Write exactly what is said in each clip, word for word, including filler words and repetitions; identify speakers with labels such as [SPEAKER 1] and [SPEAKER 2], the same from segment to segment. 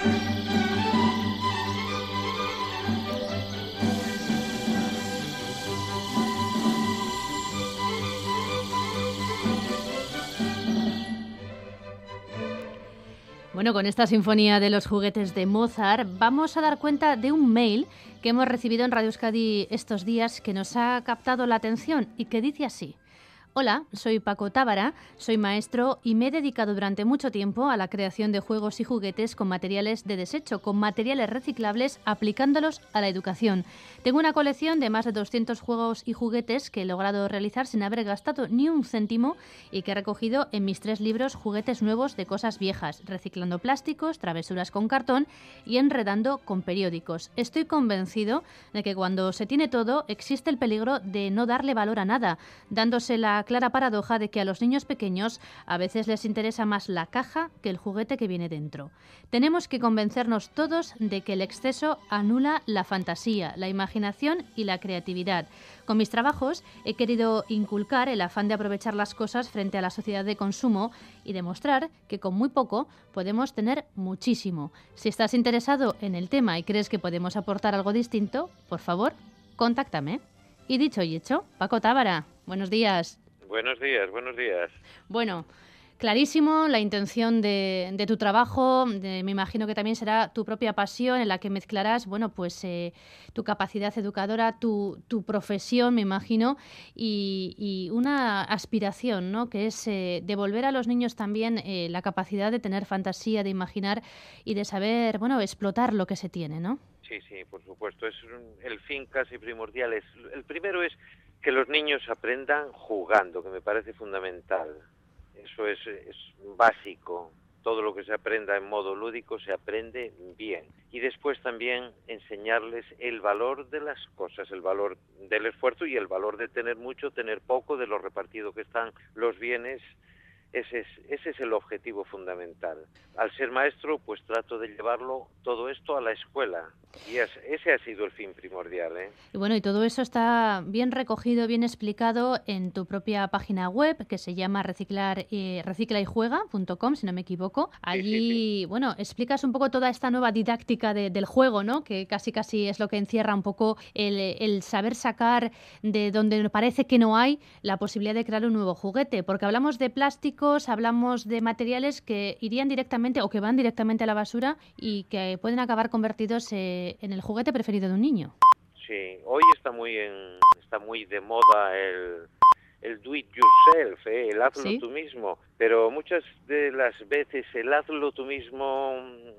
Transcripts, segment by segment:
[SPEAKER 1] Bueno, con esta sinfonía de los juguetes de Mozart vamos a dar cuenta de un mail que hemos recibido en Radio Euskadi estos días que nos ha captado la atención y que dice así. Hola, soy Paco Tábara, soy maestro y me he dedicado durante mucho tiempo a la creación de juegos y juguetes con materiales de desecho, con materiales reciclables, aplicándolos a la educación. Tengo una colección de más de doscientos juegos y juguetes que he logrado realizar sin haber gastado ni un céntimo y que he recogido en mis tres libros Juguetes nuevos de cosas viejas, reciclando plásticos, travesuras con cartón y enredando con periódicos. Estoy convencido de que cuando se tiene todo existe el peligro de no darle valor a nada, dándose la clara paradoja de que a los niños pequeños a veces les interesa más la caja que el juguete que viene dentro. Tenemos que convencernos todos de que el exceso anula la fantasía, la imaginación y la creatividad. Con mis trabajos he querido inculcar el afán de aprovechar las cosas frente a la sociedad de consumo y demostrar que con muy poco podemos tener muchísimo. Si estás interesado en el tema y crees que podemos aportar algo distinto, por favor, contáctame. Y dicho y hecho, Paco Tábara, buenos días.
[SPEAKER 2] Buenos días, buenos días.
[SPEAKER 1] Bueno, clarísimo la intención de, de tu trabajo, de, me imagino que también será tu propia pasión en la que mezclarás, bueno, pues eh, tu capacidad educadora, tu, tu profesión, me imagino, y, y una aspiración, ¿no?, que es eh, devolver a los niños también eh, la capacidad de tener fantasía, de imaginar y de saber, bueno, explotar lo que se tiene, ¿no?
[SPEAKER 2] Sí, sí, por supuesto, es el fin casi primordial. Es, el primero es que los niños aprendan jugando, que me parece fundamental. Eso es, es básico. Todo lo que se aprenda en modo lúdico se aprende bien. Y después también enseñarles el valor de las cosas, el valor del esfuerzo y el valor de tener mucho, tener poco, de lo repartido que están los bienes. Ese es, ese es el objetivo fundamental. Al ser maestro, pues trato de llevarlo todo esto a la escuela. Y es, ese ha sido el fin primordial, ¿eh?
[SPEAKER 1] Y bueno, y todo eso está bien recogido, bien explicado en tu propia página web, que se llama reciclar, eh, recicla y juega punto com, si no me equivoco. Allí, sí, sí, sí. Bueno, explicas un poco toda esta nueva didáctica de, del juego, ¿no?, que casi casi es lo que encierra un poco el, el saber sacar de donde parece que no hay la posibilidad de crear un nuevo juguete. Porque hablamos de plásticos, hablamos de materiales que irían directamente o que van directamente a la basura y que pueden acabar convertidos en en el juguete preferido de un niño.
[SPEAKER 2] Sí, hoy está muy en, está muy de moda el, el do it yourself, ¿eh? El hazlo ¿Sí? tú mismo, pero muchas de las veces el hazlo tú mismo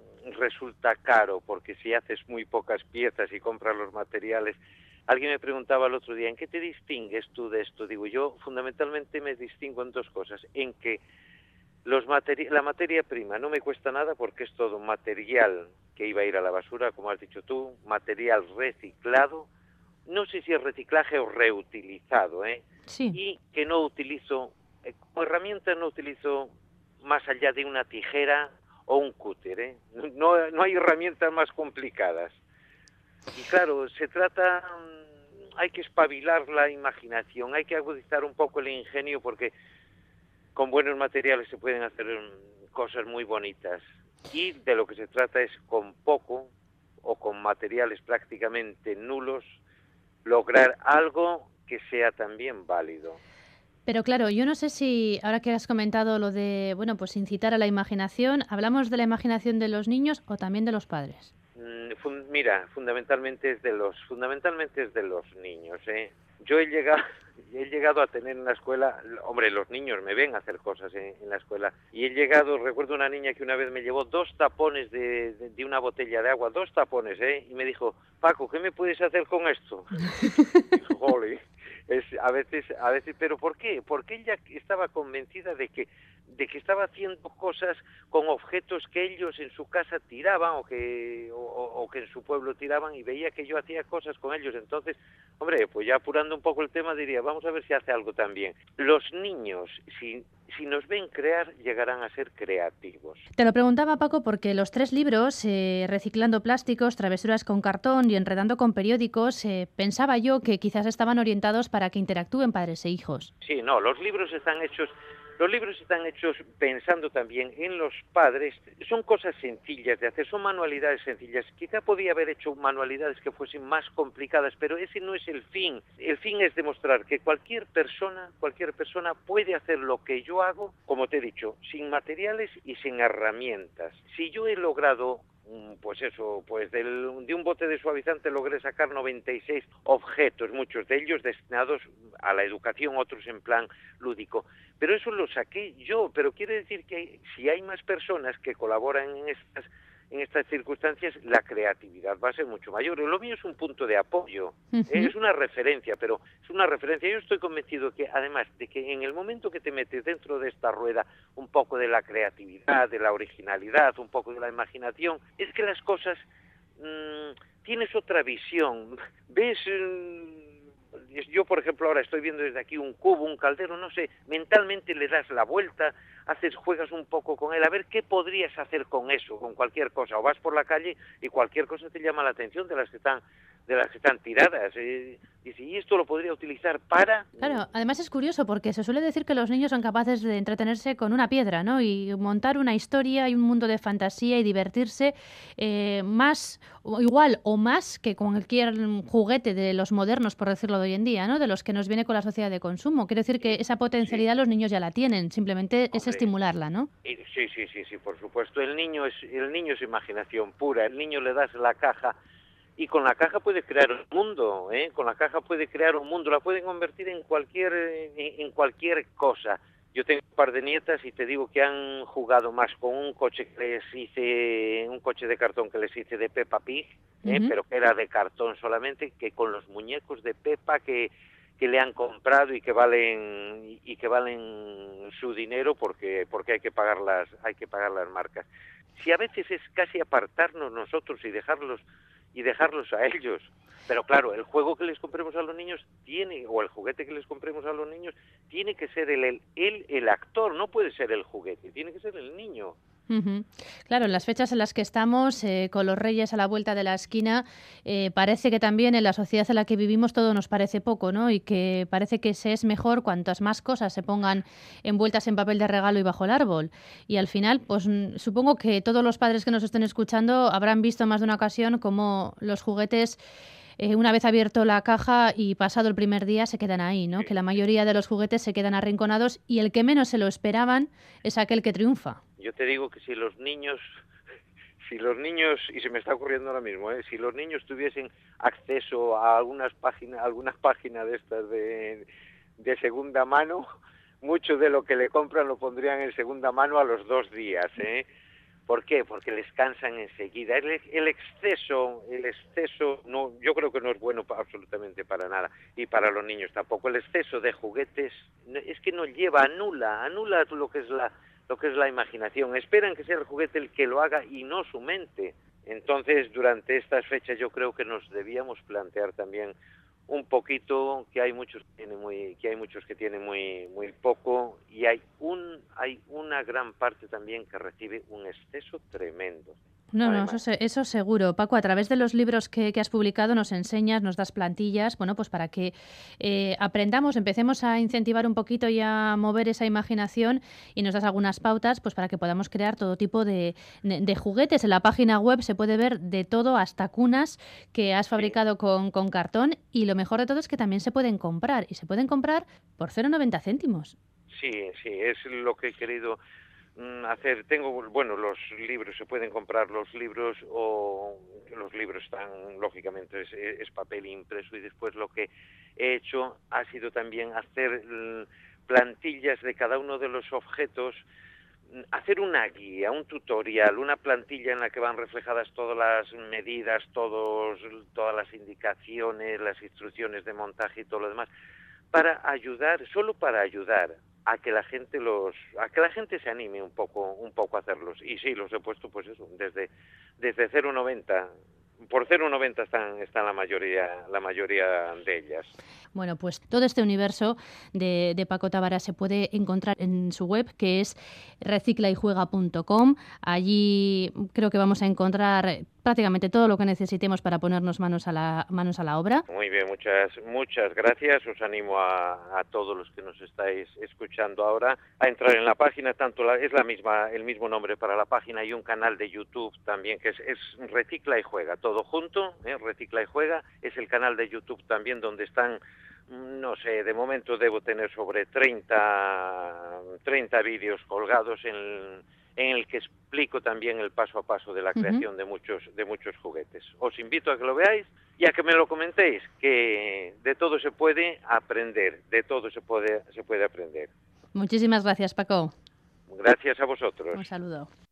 [SPEAKER 2] resulta caro, porque si haces muy pocas piezas y compras los materiales. Alguien me preguntaba el otro día, ¿en qué te distingues tú de esto? Digo, yo fundamentalmente me distingo en dos cosas, en que los materi- la materia prima no me cuesta nada porque es todo material que iba a ir a la basura, como has dicho tú, material reciclado, no sé si es reciclaje o reutilizado, ¿eh?
[SPEAKER 1] Sí.
[SPEAKER 2] Y que no utilizo, eh, como herramienta no utilizo más allá de una tijera o un cúter, ¿eh? No, no hay herramientas más complicadas. Y claro, se trata, hay que espabilar la imaginación, hay que agudizar un poco el ingenio porque con buenos materiales se pueden hacer cosas muy bonitas. Y de lo que se trata es con poco o con materiales prácticamente nulos lograr algo que sea también válido.
[SPEAKER 1] Pero claro, yo no sé si ahora que has comentado lo de, bueno, pues incitar a la imaginación, ¿hablamos de la imaginación de los niños o también de los padres?
[SPEAKER 2] Mm, fun- mira, fundamentalmente es de los fundamentalmente es de los niños, ¿eh? Yo he llegado he llegado a tener en la escuela, hombre, los niños me ven hacer cosas en, en la escuela, y he llegado, recuerdo una niña que una vez me llevó dos tapones de, de, de una botella de agua, dos tapones, ¿eh? Y me dijo, Paco, ¿qué me puedes hacer con esto? Dijo, jole, es, a veces, a veces, ¿pero por qué? Porque ella estaba convencida de que de que estaba haciendo cosas con objetos que ellos en su casa tiraban o que o, o que en su pueblo tiraban y veía que yo hacía cosas con ellos. Entonces, hombre, pues ya apurando un poco el tema diría, vamos a ver si hace algo también. Los niños, si, si nos ven crear, llegarán a ser creativos.
[SPEAKER 1] Te lo preguntaba, Paco, porque los tres libros, eh, Reciclando plásticos, Travesuras con cartón y Enredando con periódicos, eh, pensaba yo que quizás estaban orientados para que interactúen padres e hijos.
[SPEAKER 2] Sí, no, los libros están hechos Los libros están hechos pensando también en los padres. Son cosas sencillas de hacer, son manualidades sencillas. Quizá podía haber hecho manualidades que fuesen más complicadas, pero ese no es el fin. El fin es demostrar que cualquier persona, cualquier persona puede hacer lo que yo hago, como te he dicho, sin materiales y sin herramientas. Si yo he logrado, pues eso, pues del, de un bote de suavizante logré sacar noventa y seis objetos, muchos de ellos destinados a la educación, otros en plan lúdico. Pero eso lo saqué yo, pero quiere decir que si hay más personas que colaboran en estas en estas circunstancias, la creatividad va a ser mucho mayor. Lo mío es un punto de apoyo, uh-huh. es una referencia, pero es una referencia. Yo estoy convencido que, además de que en el momento que te metes dentro de esta rueda un poco de la creatividad, de la originalidad, un poco de la imaginación, es que las cosas, mmm, tienes otra visión, ves... Mmm, yo, por ejemplo, ahora estoy viendo desde aquí un cubo, un caldero, no sé, mentalmente le das la vuelta, haces, juegas un poco con él, a ver qué podrías hacer con eso, con cualquier cosa, o vas por la calle y cualquier cosa te llama la atención de las que están, de las que están tiradas, eh, y si esto lo podría utilizar para...
[SPEAKER 1] Claro, además es curioso porque se suele decir que los niños son capaces de entretenerse con una piedra, ¿no? Y montar una historia y un mundo de fantasía y divertirse eh, más, o igual o más que con cualquier juguete de los modernos, por decirlo de hoy en día, ¿no? De los que nos viene con la sociedad de consumo. Quiero decir que esa potencialidad sí. los niños ya la tienen, simplemente Hombre, es estimularla, ¿no?
[SPEAKER 2] Sí, sí, sí, sí, por supuesto. El niño es, el niño es imaginación pura, el niño le das la caja y con la caja puede crear un mundo, ¿eh? Con la caja puede crear un mundo, la pueden convertir en cualquier, en, en cualquier cosa. Yo tengo un par de nietas y te digo que han jugado más con un coche que les hice, un coche de cartón que les hice de Peppa Pig, ¿eh? Uh-huh. Pero que era de cartón solamente, que con los muñecos de Peppa que, que le han comprado y que valen y que valen su dinero porque porque hay que pagar las hay que pagar las marcas. Si a veces es casi apartarnos nosotros y dejarlos y dejarlos a ellos. Pero claro, el juego que les compremos a los niños tiene, o el juguete que les compremos a los niños, tiene que ser el, el, el, el actor, no puede ser el juguete, tiene que ser el niño.
[SPEAKER 1] Uh-huh. Claro, en las fechas en las que estamos, eh, con los Reyes a la vuelta de la esquina, eh, parece que también en la sociedad en la que vivimos todo nos parece poco, ¿no? Y que parece que se es mejor cuantas más cosas se pongan envueltas en papel de regalo y bajo el árbol. Y al final, pues supongo que todos los padres que nos estén escuchando habrán visto más de una ocasión cómo los juguetes, Eh, una vez abierto la caja y pasado el primer día, se quedan ahí, ¿no? Que la mayoría de los juguetes se quedan arrinconados y el que menos se lo esperaban es aquel que triunfa.
[SPEAKER 2] Yo te digo que si los niños, si los niños, y se me está ocurriendo ahora mismo, ¿eh? Si los niños tuviesen acceso a algunas páginas, algunas páginas de estas de, de segunda mano, mucho de lo que le compran lo pondrían en segunda mano a los dos días, ¿eh? ¿Por qué? Porque les cansan enseguida. El, el exceso, el exceso, no, yo creo que no es bueno para, absolutamente para nada, y para los niños tampoco. El exceso de juguetes es que no lleva, anula, anula lo que es la, lo que es la imaginación. Esperan que sea el juguete el que lo haga y no su mente. Entonces, durante estas fechas yo creo que nos debíamos plantear también un poquito que hay muchos que tienen muy que hay muchos que tienen muy muy poco y hay un hay una gran parte también que recibe un exceso tremendo.
[SPEAKER 1] No, no, eso, eso seguro. Paco, a través de los libros que, que has publicado nos enseñas, nos das plantillas, bueno, pues para que eh, aprendamos, empecemos a incentivar un poquito y a mover esa imaginación y nos das algunas pautas pues para que podamos crear todo tipo de, de, de juguetes. En la página web se puede ver de todo, hasta cunas que has fabricado sí. con, con cartón, y lo mejor de todo es que también se pueden comprar, y se pueden comprar por cero coma noventa céntimos.
[SPEAKER 2] Sí, sí, es lo que he querido hacer. Tengo, bueno, los libros, se pueden comprar los libros, o los libros están, lógicamente, es, es papel impreso, y después lo que he hecho ha sido también hacer plantillas de cada uno de los objetos, hacer una guía, un tutorial, una plantilla en la que van reflejadas todas las medidas, todos, todas las indicaciones, las instrucciones de montaje y todo lo demás, para ayudar, solo para ayudar a que la gente los a que la gente se anime un poco un poco a hacerlos. Y sí, los he puesto pues eso, desde desde cero coma noventa. Por cero coma noventa están están la mayoría la mayoría de ellas.
[SPEAKER 1] Bueno, pues todo este universo de, de Paco Tábara se puede encontrar en su web, que es recicla y juega punto com. Allí creo que vamos a encontrar prácticamente todo lo que necesitemos para ponernos manos a la, manos a la obra.
[SPEAKER 2] Muy bien, muchas, muchas gracias. Os animo a, a todos los que nos estáis escuchando ahora a entrar en la página, tanto la, es la misma, el mismo nombre para la página y un canal de YouTube también que es, es Recicla y Juega, todo junto, ¿eh? Recicla y Juega, es el canal de YouTube también donde están, no sé, de momento debo tener sobre treinta, treinta vídeos colgados en, en el que explico también el paso a paso de la creación uh-huh. de muchos, de muchos juguetes. Os invito a que lo veáis y a que me lo comentéis, que de todo se puede aprender, de todo se puede, se puede aprender.
[SPEAKER 1] Muchísimas gracias, Paco.
[SPEAKER 2] Gracias a vosotros.
[SPEAKER 1] Un saludo.